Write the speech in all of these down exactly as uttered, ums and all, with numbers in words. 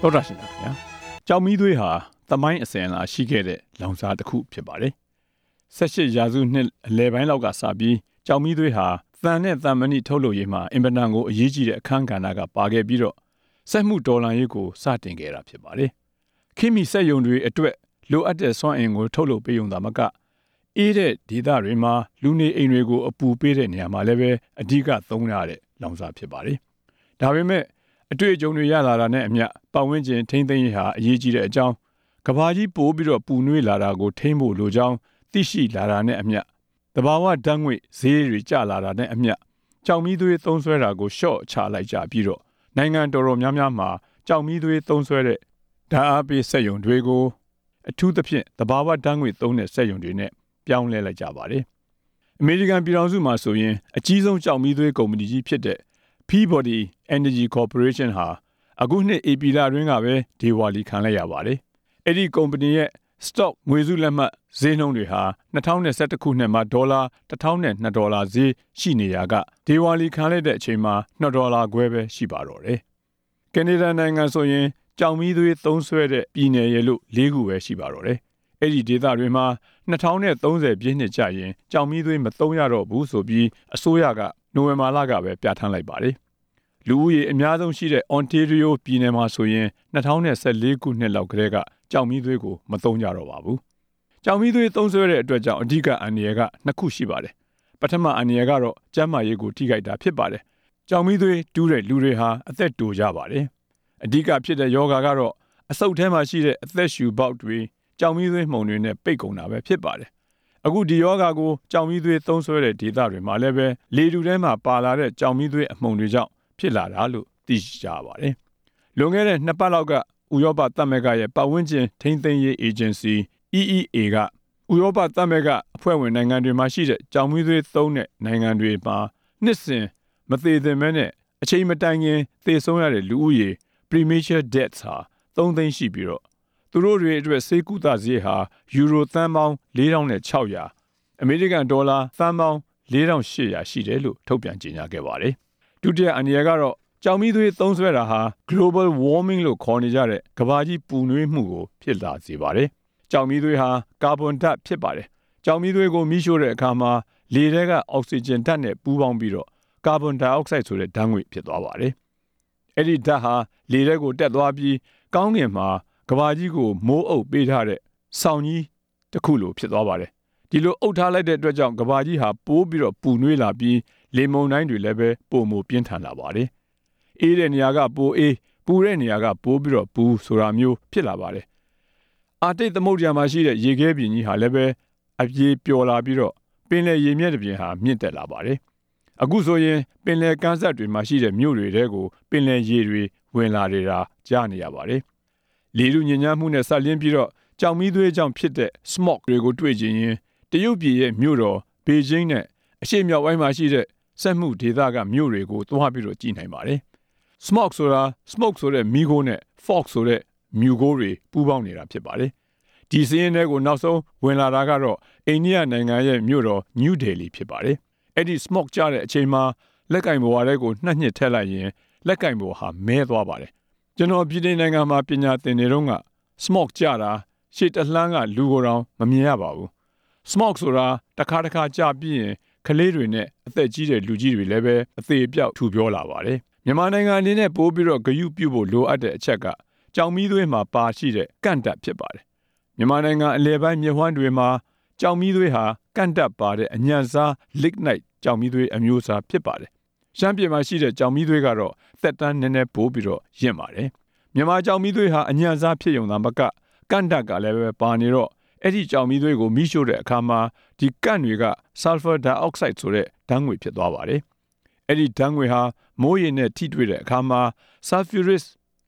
တော်တာရှင်ဗျာကြောင်မီးသွေးဟာသမိုင်းအစဉ်အလာရှိခဲ့တဲ့လောင်စာတစ်ခုဖြစ်ပါတယ်။၁၈ရာစုနှစ်အလယ်ပိုင်းလောက်ကစပြီးကြောင်မီးသွေးဟာသံနဲ့သံမဏိထုတ်လုပ်ရေးမှာအင်ပနန်ကိုအရေးကြီးတဲ့အခန်းကဏ္ဍကပါခဲ့ပြီးတော့စက်မှုတော်လှန်ရေးကိုစတင်ခဲ့တာဖြစ်ပါတယ်။ခိမီစက်ရုံတွေအတွက်လိုအပ်တဲ့စွမ်းအင်ကိုထုတ်လုပ်ပေးုံသာမကအေးတဲ့ဒေသတွေမှာလူနေအိမ်တွေကိုအပူပေးတဲ့နေရာမှာလည်းပဲအဓိကသုံးရတဲ့လောင်စာဖြစ်ပါတယ်။ဒါပေမဲ့အတွေ့အကြုံတွေရလာတာနဲ့အမျှပတ်ဝန်းကျင်ထိန်းသိမ်းရေးဟာအရေးကြီးတဲ့အကြောင်းကဘာကြီးပိုးပြီးတော့ပူနွေးလာတာကိုထိန်းဖို့လိုကြောင်းသိရှိလာတာနဲ့အမျှတဘာဝဓာတ်ငွေ့ဈေးတွေကျလာတာနဲ့အမျှကြောင်မီးသွေးသုံးစွဲတာကိုရှော့ချလိုက်ကြပြီးတော့နိုင်ငံတော်တော်များများမှာကြောင်မီးသွေးသုံးစွဲတဲ့ဓာတ်အားပေးစက်ရုံတွေကိုအထူးသဖြင့်တဘာဝဓာတ်ငွေ့သုံးတဲ့စက်ရုံတွေနဲ့ပြောင်းလဲလိုက်ကြပါတယ်။အမေရိကန်ပြည်ထောင်စုမှာဆိုရင်အကြီးဆုံးကြောင်မီးသွေးကုမ္ပဏီကြီးဖြစ်တဲ့ Peabody Energy Corporation ဟာအခုနှစ်ဧပြီလတွင်ကပဲဒေဝါလီခံလိုက်ရပါတယ်။အဲ့ဒီကုမ္ပဏီရဲ့ stock ငွေစုလက်မှတ်ဈေးနှုန်းတွေဟာ၂၀၁၁ခုနှစ်မှာဒေါ်လာတစ်ထောင်နဲ့နှစ်ဒေါ်လာဈေးရှိနေရကဒေဝါလီခံလိုက်တဲ့အချိန်မှာနှစ်ဒေါ်လာခွဲပဲရှိပါတော့တယ်။ကနေဒါနိုင်ငံဆိုရင်ကြောင်မီးသွေးသုံးစွဲတဲ့ပြည်နယ်ရဲ့လို့၄ခုပဲရှိပါတော့တယ်။အဲ့ဒီဒေသတွေမှာ၂၀၃၀ပြည့်နှစ်ကျရင်ကြောင်မီးသွေးမသုံးရတော့ဘူးဆိုပြီးအစိုးရကနိုဝင်ဘာလကပဲပြဋ္ဌာန်းလိုက်ပါတယ်။လူဦးရေအများဆုံးရှိတဲ့ Ontario ပြည်နယ်မှာဆိုရင်၂၀၁၄ခုနှစ်လောက်ကတည်းကကြောင်မီးသွေးကိုမသုံးကြတော့ပါဘူး။ကြောင်မီးသွေးသုံးစွဲတဲ့အတွက်ကြောင့်အဓိကအန္တရာယ်ကနှစ်ခုရှိပါတယ်။ပထမအန္တရာယ်ကတော့ကျန်းမာရေးကိုထိခိုက်တာဖြစ်ပါတယ်။ကြောင်မီးသွေးတူးတဲ့လူတွေဟာအသက်တိုကြပါတယ်။အဓိကဖြစ်တဲ့ယောဂါကတော့အဆုတ်ထဲမှာရှိတဲ့အသက်ရှူပေါက်တွေကြောင်မီးသွေးမှုန်တွေနဲ့ပိတ်ကုန်တာပဲဖြစ်ပါတယ်။အခုဒီယောဂါကိုကြောင်မီးသွေးသုံးစွဲတဲ့ဒေသတွေမှာလည်းပဲလေတူထဲမှာပါလာတဲ့ကြောင်မီးသွေးအမှုန်တွေကြောင့်ဖြစ်လာတာလို့သိကြပါတယ်။လွန်ခဲ့တဲ့နှစ်ပတ်လောက်ကဥရောပသမဂ္ဂရဲ့ပတ်ဝန်းကျင်ထိန်းသိမ်းရေးအေဂျင်စီ E E A ကဥရောပသမဂ္ဂအဖွဲ့ဝင်နိုင်ငံတွေမှာရှိတဲ့ကြောင်မီးသွေးသုံးတဲ့နိုင်ငံတွေမှာနှစ်စဉ်မသေသင့်မဲနဲ့အချိန်မတိုင်ခင်သေဆုံးရတဲ့လူဦးရေ premature deaths ဟာသုံးသိန်းရှိပြီးတော့သူတို့တွေအတွက်ဆေးကုသစရိတ်ဟာယူရိုသန်းပေါင်း၄ထောင်ခြောက်ရာအမေရိကန်ဒေါ်လာသန်းပေါင်း၄ထောင်ရှစ်ရာရှိတယ်လို့ထုတ်ပြန်ကြေညာခဲ့ပါတယ်။ဒုတိယအန္တရာယ်ကတော့ကြောင်မီးသွေးသုံးစွဲတာဟာ global warming လို့ခေါ်နေကြတဲ့ကမ္ဘာကြီးပူနွေးမှုကိုဖြစ်လာစေပါတယ်။ကြောင်မီးသွေးဟာကာဗွန်ဓာတ်ဖြစ်ပါတယ်။ကြောင်မီးသွေးကိုမီးရှို့တဲ့အခါမှာလေထဲကအောက်ဆီဂျင်ဓာတ်နဲ့ပူးပေါင်းပြီးတော့ကာဗွန်ဒိုင်အောက်ဆိုက်ဆိုတဲ့ဓာတ်ငွေ့ဖြစ်သွားပါတယ်။အဲ့ဒီဓာတ်ဟာလေထဲကိုတက်သွားပြီးကောင်းကင်မှာကမ္ဘာကြီးကိုမိုးအုပ်ပေးထားတဲ့ဆောင်းကြီးတစ်ခုလိုဖြစ်သွားပါတယ်။ဒီလိုအုပ်ထားလိုက်တဲ့အတွက်ကြောင့်ကမ္ဘာကြီးဟာပိုးပြီးတော့ပူနွေးလာပြီးလေမုန်တိုင်းတွေလည်းပဲပိုမိုပြင်းထန်လာပါတယ်။အေးတဲ့နေရာကပိုအေးပူတဲ့နေရာကပိုပြီးတော့ပူဆိုတာမျိုးဖြစ်လာပါတယ်။အာတိတ်သမုဒ္ဒရာမှာရှိတဲ့ရေခဲပြင်ကြီးဟာလည်းပဲအပြေပျော်လာပြီးတော့ပင်လယ်ရေမျက်နှာပြင်ဟာမြင့်တက်လာပါတယ်။အခုဆိုရင်ပင်လယ်ကမ်းစပ်တွေမှာရှိတဲ့မြို့တွေတဲကိုပင်လယ်ရေတွေဝင်လာနေတာကြားနေရပါတယ်။လေထုညစ်ညမ်းမှုနဲ့ဆက်လျင်းပြီးတော့ကြောင်မီးသွေးကြောင့်ဖြစ်တဲ့ smoke တွေကိုတွေ့ကြရင်တရုတ်ပြည်ရဲ့မြို့တော်ဘေကျင်းနဲ့အရှေ့မြောက်ပိုင်းမှာရှိတဲ့စက်မှုဒေသကမြို့တွေကိုသွားပြီးတော့ကြည့်နိုင်ပါတယ်။ smoke ဆိုတာ smoke ဆိုတဲ့မီးခိုးနဲ့ fog ဆိုတဲ့မြူခိုးတွေပူးပေါင်းနေတာဖြစ်ပါတယ်။ဒီစည်းရင်းတွေကိုနောက်ဆုံးဝင်လာတာကတော့အိန္ဒိယနိုင်ငံရဲ့မြို့တော် New Delhi ဖြစ်ပါတယ်။အဲ့ဒီ smoke ကျတဲ့အချိန်မှာလက်ကင်ဘဝတွေကိုနှက်ညစ်ထက်လိုက်ရင်လက်ကင်ဘဝဟာမဲသွားပါတယ်။ကျွန်တော်ပြည်နိုင်ငံမှာပညာသင်နေတော့က smoke ကျတာရှေ့တလှမ်းကလူကိုယ်တောင်မမြင်ရပါဘူး။ smoke ဆိုတာတစ်ခါတစ်ခါကျပြီးရင်ကလေးတွေနဲ့အသက်ကြီးတဲ့လူကြီးတွေလည်းပဲအသေးအပြောက်ထူပြောလာပါတယ်။မြန်မာနိုင်ငံအနေနဲ့ပိုးပြီးတော့ဂရုပြုဖို့လိုအပ်တဲ့အချက်ကကြောင်မီးသွေးမှာပါရှိတဲ့ကန့်ဓာတ်ဖြစ်ပါတယ်။မြန်မာနိုင်ငံအလဲပိုင်းမြစ်ဝှမ်းတွေမှာကြောင်မီးသွေးဟာကန့်ဓာတ်ပါတဲ့အညံ့စား lignite ကြောင်မီးသွေးအမျိုးအစားဖြစ်ပါတယ်။ရှမ်းပြည်မှာရှိတဲ့ကြောင်မီးသွေးကတော့သက်တမ်းနည်းနည်းပိုးပြီးတော့ရင့်ပါတယ်။မြန်မာကြောင်မီးသွေးဟာအညံ့စားဖြစ်ုံသာမကကန့်ဓာတ်ကလည်းပဲပါနေတော့အဲ့ဒီကြောင်မီးသွေးကိုမီးရှို့တဲ့အခါမှာဒီကန့်တွေက sulfur dioxide ဆိုတဲ့ဓာတ်ငွေ့ဖြစ်သွားပါတယ်။အဲ့ဒီဓာတ်ငွေ့ဟာမိုးရေနဲ့ထိတွေ့တဲ့အခါမှာ sulfurous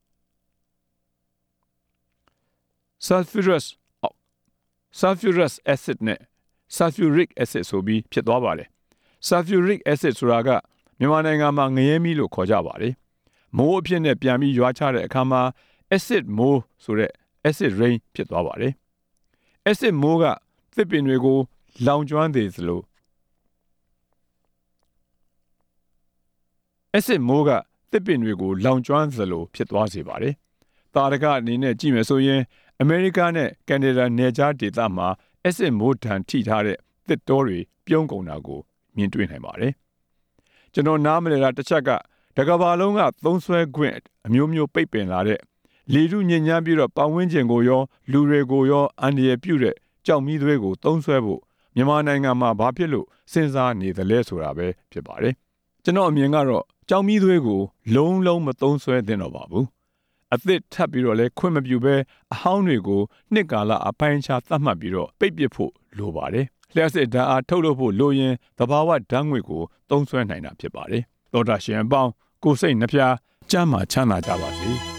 sulfurous sulfurous acid နဲ့ sulfuric acid ဆိုပြီးဖြစ်သွားပါတယ်။ sulfuric acid ဆိုတာကမြန်မာနိုင်ငံမှာငရဲမီးလို့ခေါ်ကြပါတယ်။မိုးအဖြစ်နဲ့ပြန်ပြီးရွာချတဲ့အခါမှာ acid မိုးဆိုတဲ့ acid rain ဖြစ်သွားပါတယ်။ acid မိုးကသစ်ပင်တွေကိုလောင်ကျွမ်းသေးသလို acid မိုးကသစ်ပင်တွေကိုလောင်ကျွမ်းသလိုဖြစ်သွားစေပါတယ်။တာရကအနေနဲ့ကြည့်မယ်ဆိုရင်အမေရိကနဲ့ကနေဒါနယ်ခြားဒေသမှာအက်ဆစ်မိုးဒဏ်ထိထားတဲ့သစ်တောတွေပြုံးကုန်တာကိုမြင်တွေ့နိုင်ပါတယ်။ကျွန်တော်နားမလည်တာတစ်ချက်ကတကဘာလုံးကသုံးဆွဲခွင့်အမျိုးမျိုးပိတ်ပင်လာတဲ့လေထုညစ်ညမ်းပြီးတော့ပတ်ဝန်းကျင်ကိုရောလူတွေကိုရောအန္တရာယ်ပြုတဲ့ကြောက်မီးသွေးကိုသုံးဆွဲဖို့မြန်မာနိုင်ငံမှာဘာဖြစ်လို့စဉ်းစားနေသလဲဆိုတာပဲဖြစ်ပါတယ်။ကျွန်တော်အမြင်ကတော့ကြောက်မီးသွေးကိုလုံးလုံးမသုံးဆွဲသင့်တော့ပါဘူး။အသစ်ထပ်ပြီးတော့လဲခွင့်မပြုဘဲအဟောင်းတွေကိုနှစ်ကာလအပိုင်းခြားသတ်မှတ်ပြီးတော့ပိတ်ပစ်ဖို့လိုပါတယ်။လျှက်စစ်ဓာတ်အားထုတ်လုပ်ဖို့လိုရင်သဘာဝဓာတ်ငွေ့ကိုသုံးစွဲနိုင်တာဖြစ်ပါတယ်။သောတာရှင်အပေါင်းကိုယ်စိတ်နှပြကျမ်းမာချမ်းသာကြပါစေ။